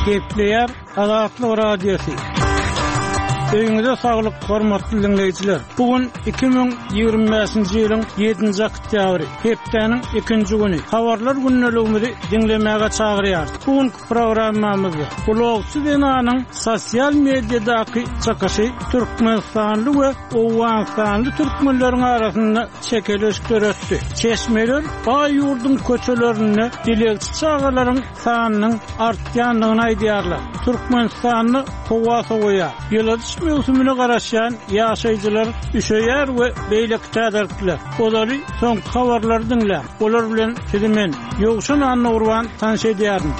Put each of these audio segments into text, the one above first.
Gepleyer Azatlyk Radiosu. Öýüňizde saglyk, hormatly dinleýijiler. Bugün 2025-nji ýylyň 7-nji oktýabry, hepdeniň 2-nji güni. Habarlar günneligimizi dinlemäge çagyrýar. Bugünkü programmamyzda Ulugçy Denanyň sosial mediadaky çakaşy Türkmenistanly we Owganstanly türkmenleriň arasynda çekeleş görýärdi. Çeşmeler baý ýurdun köçelerini dilegçi çağalaryň sanynyň artýanlygyny aýdýarlar. Türkmenistanly howasy goýar. Ýylyç mevsumuna garaşan ýaşaýjylar üşeýär we beýleki täderler. Olary soň habarlar dinlär. Olar bilen sizimen ýogşan anna urwan tanşedýärmi?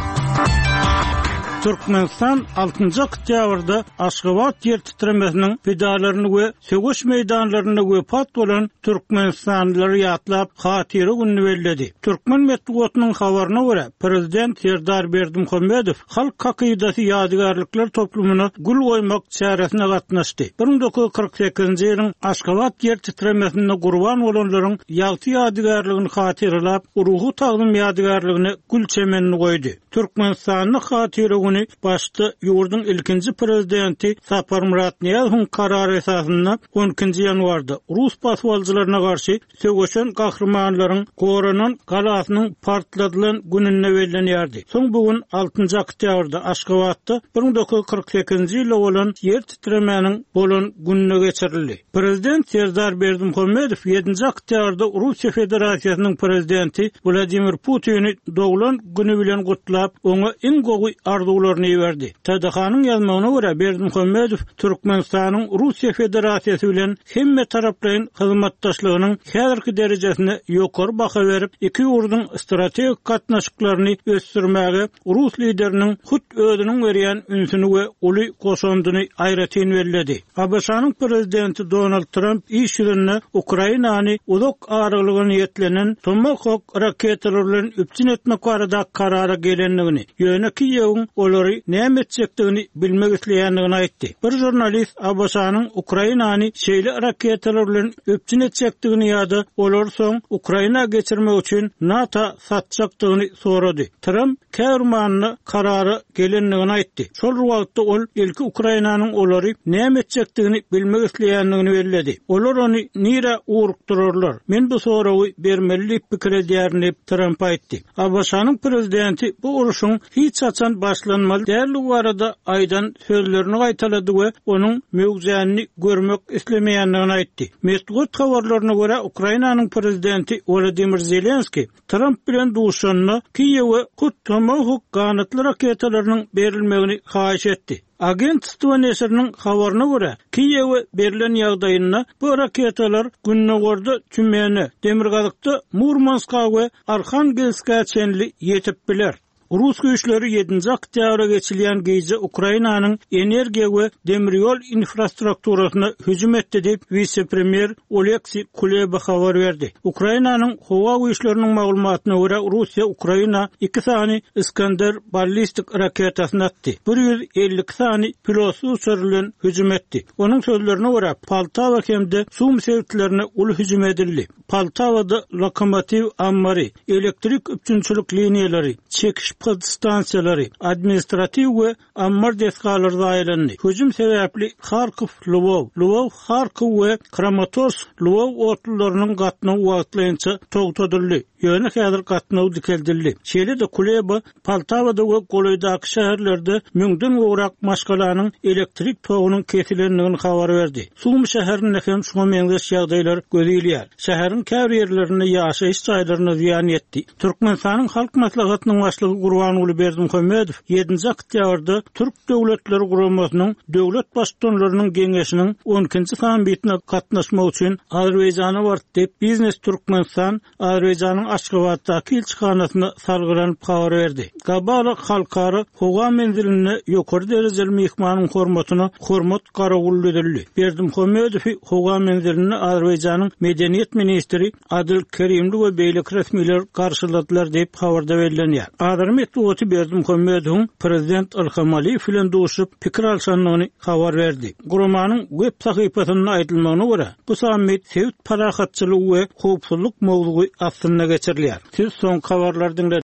Türkmenistan 6-njy oktýabrda Aşgabat ýer titremesiniň pedalaryny we sögüş meýdanlaryny wepat bolan türkmenistanlylary ýatlap hatyry günni bellädi. Türkmen medeniýetiniň habaryna görä, Prezident Serdar Berdimuhammedow halk hakydasy ýadygarlyklar toplumyna gül goýmak çäresine gatnaşdy. 1948-nji ýylyň Aşgabat ýer titremesinde gurban bolanlaryň ýagty ýadygarlygyny hatyrlap, uruhy tagdym ýadygarlygyny gül çemenine goýdy. Türkmenistanyň hatyry başta ýurdun ilkinji prezidenti Sapar Murat Niyazowyň karary esasynda 12-nji ýanwarda Rus baswalçylaryna garşy sögüşen gahrmanlaryň Goranan galasynyň partladylan gününe bellenýärdi. Soň bugün 6-njy oktýabrda Aşgabatda 1948-nji ýyly bolan ýer titremeniň bolan gününe geçirildi. Prezident Serdar Berdimuhammedow 7-nji oktýabrda Russiýa Federasiýasynyň prezidenti Vladimir Putini doglan günü bilen gutlap, oňa iň gowy arzuwlaryny ýerdi. TDH-nyň ýazmagyna görä Berdimuhammedow Türkmenistanyň Russiýa Federasiýasy bilen hemme taraplaryň hyzmatdaşlygynyň häzirki derejesine ýokary baha berip, iki ýurdun strategik gatnaşyklaryny ösdürmäge Rus lideriniň hut özüniň berýän ünsüni we uly goşandyny aýratyn berledi. ABC-nyň prezidenti Donald Trump iş ýerine Ukrainany uzak aralygyny ýetlenen Tomahawk raketleri bilen üpçün etmek barada karara gelenligini, ýöne Kiýewiň olary näme etjekdigini bilmek isleýändigini aýtdy. Bir jurnalist ABC-nyň Ukrainany şeýle raketler bilen öpçün etjekdigini ýa-da olar soň Ukraina geçirmek üçin NATO satjakdygyny sorady. Trump Kermanyny karary gelenligini aýtdy. Şol wagtda ol ilki Ukrainanyň olary näme etjekdigini bilmek isleýändigini bellädi. Olar ony nire urukdurarlar. Men bu sorawy bermelilik pikir edýärin diýip Trump aýtdy. ABC-nyň prezidenti bu uruşyň hiç açan başlanmaly därli barada aýdan sözlerini gaýtalady we onuň mögüzäni görmek islemeýändigini aýtdy. Medeniýet habarlaryna görä Ukrainanyň prezidenti Volodymyr Zelenski Trump bilen duşanyny Kiýewe Tomahawk ganatly raketalarynyň berilmegini haýyş etdi. Agentstwo nesiriniň habaryna görä, Kiýewe berilen ýagdaýynda bu raketalar Günnogorda tümeni, Demirgazykda Murmanska we Arkhangelska çenli ýetip biler. Rus güýçleri 7-nji oktýabra geçilýän geýje Ukrainanyň energiýa we demir ýol infrastrukturasyna hüjüm etdi diýip vice-premier Oleksiy Kuleba habar berdi. Ukrainanyň howa güýçleriniň maglumatyna görä Russiýa Ukraina 2 sany Iskander ballistik raketasyny atdy. 150 sany pilotly uçurlan hüjüm etdi. Onuň sözlerine görä Poltawa hemde suw sertlerine uly hüjüm edildi. Poltawada lokomotiv ammary, elektrik üpçünçilik liniýalary, çekiş stansiýalary, administrativ we ammar desgalary daýlandy. Hüjüm sebäpli Kharkiv, Lwów, Kharkiv we Kramatorsk, Lwów otlularynyň gatnawy wagtlança togtadyldy. Ýöne häzir gatnawy dikeldildi. Şeýle-de Kuleba, Poltawada we Golaýdaky şäherlerde 1000den gowrak maşgalanyň elektrik togunyň kesilendigini habar berdi. Sumy şäherinde hem şuňa meňzeş ýagdaýlar gözýilýär. Şäheriň käbir ýerlerine ýaşaýyş jaýlaryna ziýan ýetdi. Türkmenistanyň halk maslahatynyň başlygy Gurbanuly Berdimuhammedow 7-nji oktýabrda Türk döwletleri guramasynyň döwlet başdanlarynyň geňeşiniň 12-nji sammitine gatnaşmak üçin Azerbaýjana bardy diýip Biznes Türkmenistan Azerbaýjanyň Aşgabatdaky elçixanasyna salgylanyp habar berdi. Gabala halkary howa menziline ýokary derejeli mehmanyň hormatyna hormat garagully Berdimuhammedow howa menzilini Azerbaýjanyň medeniýet ministri Adil Kerimli we beýleki resmiler garşyladylar diýip habarda bellenýär. Medeniýet Berdimuhammedow Prezident Ilham Aliýew bilen duşup pikir alşanlygyny habar berdi. Guramanyň web sahypasynda aýdylmagyna görä, bu sammit sewit parahatçylyk we howpsuzlyk mowzugy aslynda geçirilýär. Siz soň habarlar